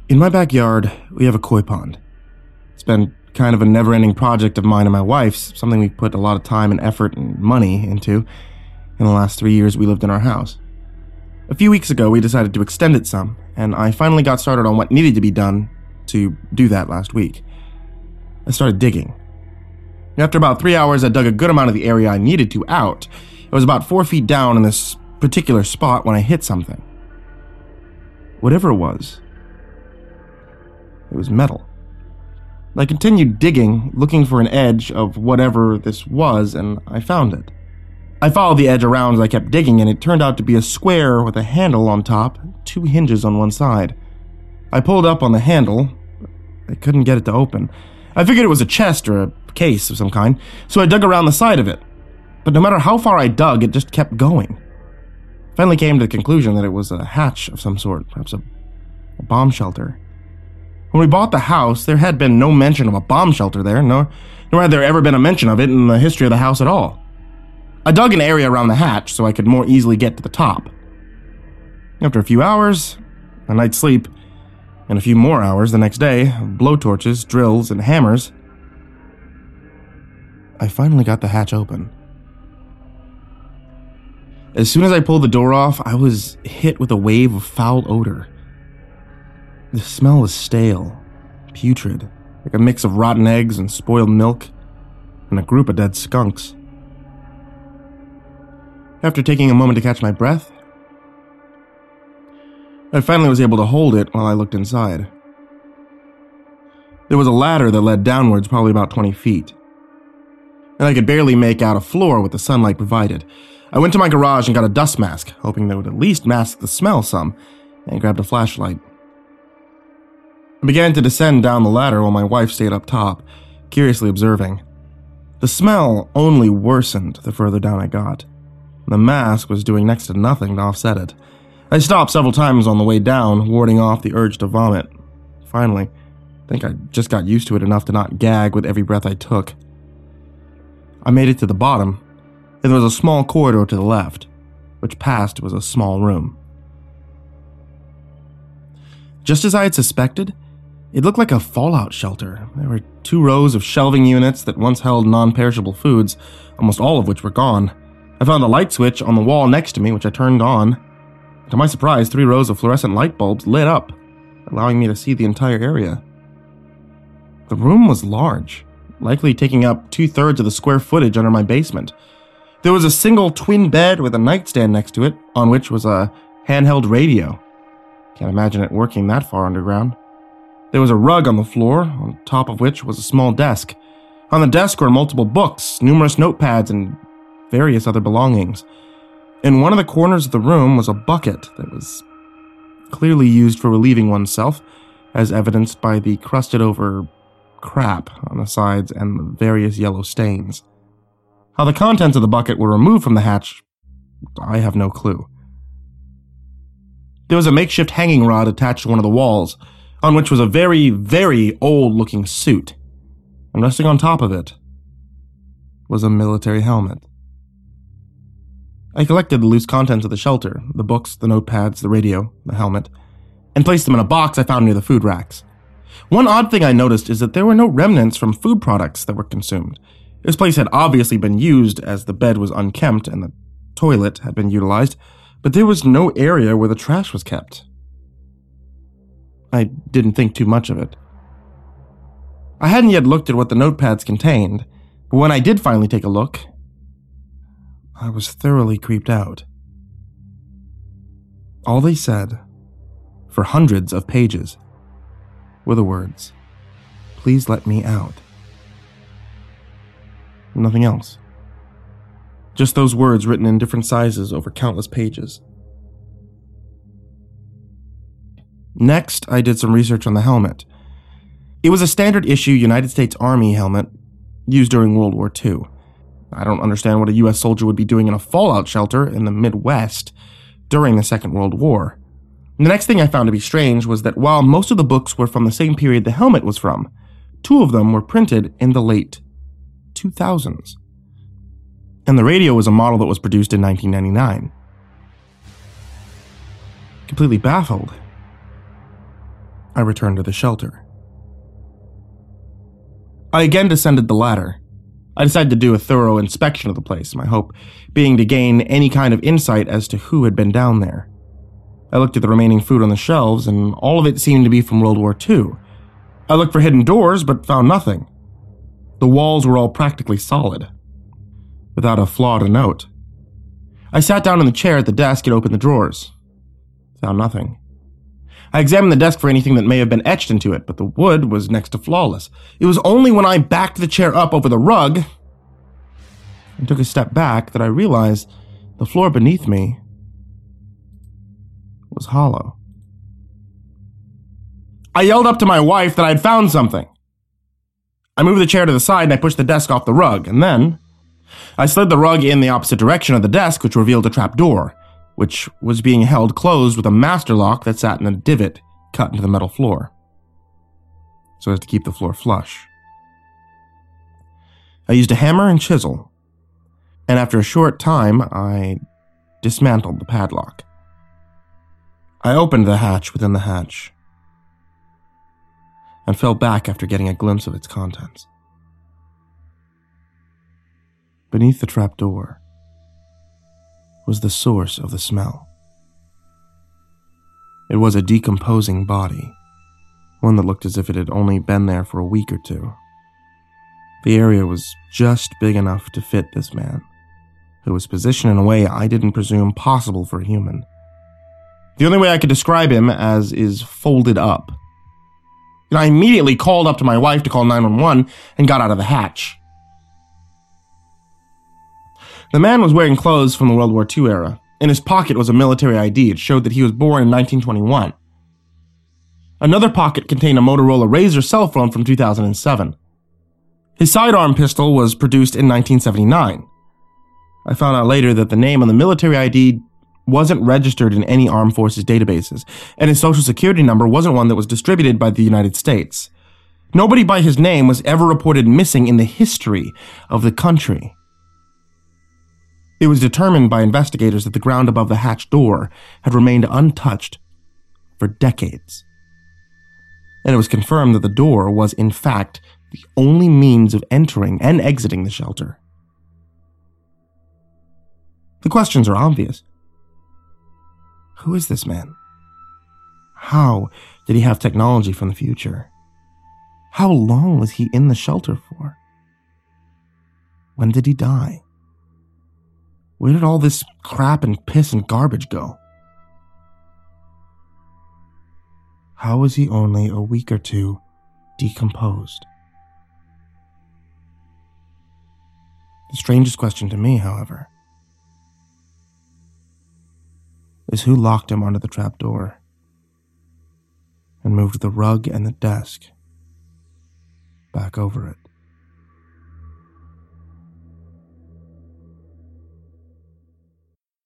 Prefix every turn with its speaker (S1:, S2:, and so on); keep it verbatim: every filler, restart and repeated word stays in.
S1: In my backyard, we have a koi pond. It's been kind of a never-ending project of mine and my wife's, something we've put a lot of time and effort and money into in the last three years we lived in our house. A few weeks ago, we decided to extend it some, and I finally got started on what needed to be done to do that last week. I started digging. After about three hours, I dug a good amount of the area I needed to out. It was about four feet down in this particular spot when I hit something. Whatever it was, it was metal. I continued digging, looking for an edge of whatever this was, and I found it. I followed the edge around as I kept digging, and it turned out to be a square with a handle on top, two hinges on one side. I pulled up on the handle. I couldn't get it to open. I figured it was a chest or a case of some kind, so I dug around the side of it. But no matter how far I dug, it just kept going. I finally came to the conclusion that it was a hatch of some sort, perhaps a, a bomb shelter. When we bought the house, there had been no mention of a bomb shelter there, nor, nor had there ever been a mention of it in the history of the house at all. I dug an area around the hatch so I could more easily get to the top. After a few hours, a night's sleep, and a few more hours the next day, blowtorches, drills, and hammers, I finally got the hatch open. As soon as I pulled the door off, I was hit with a wave of foul odor. The smell was stale, putrid, like a mix of rotten eggs and spoiled milk, and a group of dead skunks. After taking a moment to catch my breath, I finally was able to hold it while I looked inside. There was a ladder that led downwards probably about twenty feet, and I could barely make out a floor with the sunlight provided. I went to my garage and got a dust mask, hoping that would at least mask the smell some, and grabbed a flashlight. I began to descend down the ladder while my wife stayed up top, curiously observing. The smell only worsened the further down I got. The mask was doing next to nothing to offset it. I stopped several times on the way down, warding off the urge to vomit. Finally, I think I just got used to it enough to not gag with every breath I took. I made it to the bottom, and there was a small corridor to the left, which past was a small room. Just as I had suspected, it looked like a fallout shelter. There were two rows of shelving units that once held non-perishable foods, almost all of which were gone. I found a light switch on the wall next to me, which I turned on. To my surprise, three rows of fluorescent light bulbs lit up, allowing me to see the entire area. The room was large, likely taking up two-thirds of the square footage under my basement. There was a single twin bed with a nightstand next to it, on which was a handheld radio. Can't imagine it working that far underground. There was a rug on the floor, on top of which was a small desk. On the desk were multiple books, numerous notepads, and various other belongings. In one of the corners of the room was a bucket that was clearly used for relieving oneself, as evidenced by the crusted-over crap on the sides and the various yellow stains. How the contents of the bucket were removed from the hatch, I have no clue. There was a makeshift hanging rod attached to one of the walls, on which was a very, very old-looking suit, and resting on top of it was a military helmet. I collected the loose contents of the shelter, the books, the notepads, the radio, the helmet, and placed them in a box I found near the food racks. One odd thing I noticed is that there were no remnants from food products that were consumed. This place had obviously been used, as the bed was unkempt and the toilet had been utilized, but there was no area where the trash was kept. I didn't think too much of it. I hadn't yet looked at what the notepads contained, but when I did finally take a look, I was thoroughly creeped out. All they said, for hundreds of pages, were the words, "Please let me out." Nothing else. Just those words written in different sizes over countless pages. Next, I did some research on the helmet. It was a standard issue United States Army helmet used during World War Two. I don't understand what a U S soldier would be doing in a fallout shelter in the Midwest during the Second World War. The next thing I found to be strange was that while most of the books were from the same period the helmet was from, two of them were printed in the late two thousands. And the radio was a model that was produced in nineteen ninety-nine. Completely baffled, I returned to the shelter. I again descended the ladder. I decided to do a thorough inspection of the place, my hope being to gain any kind of insight as to who had been down there. I looked at the remaining food on the shelves, and all of it seemed to be from World War Two. I looked for hidden doors, but found nothing. The walls were all practically solid, without a flaw to note. I sat down in the chair at the desk and opened the drawers. Found nothing. I examined the desk for anything that may have been etched into it, but the wood was next to flawless. It was only when I backed the chair up over the rug and took a step back that I realized the floor beneath me was hollow. I yelled up to my wife that I had found something. I moved the chair to the side and I pushed the desk off the rug, and then I slid the rug in the opposite direction of the desk, which revealed a trap door, which was being held closed with a master lock that sat in a divot cut into the metal floor, so as to keep the floor flush. I used a hammer and chisel, and after a short time, I dismantled the padlock. I opened the hatch within the hatch, and fell back after getting a glimpse of its contents. Beneath the trapdoor was the source of the smell. It was a decomposing body, one that looked as if it had only been there for a week or two. The area was just big enough to fit this man, who was positioned in a way I didn't presume possible for a human. The only way I could describe him as is folded up. And I immediately called up to my wife to call nine one one and got out of the hatch. The man was wearing clothes from the World War Two era. In his pocket was a military I D. It showed that he was born in nineteen twenty-one. Another pocket contained a Motorola Razr cell phone from two thousand seven. His sidearm pistol was produced in nineteen seventy-nine. I found out later that the name on the military I D wasn't registered in any armed forces databases, and his social security number wasn't one that was distributed by the United States. Nobody by his name was ever reported missing in the history of the country. It was determined by investigators that the ground above the hatch door had remained untouched for decades. And it was confirmed that the door was, in fact, the only means of entering and exiting the shelter. The questions are obvious. Who is this man? How did he have technology from the future? How long was he in the shelter for? When did he die? Where did all this crap and piss and garbage go? How was he only a week or two decomposed? The strangest question to me, however, is who locked him under the trapdoor and moved the rug and the desk back over it.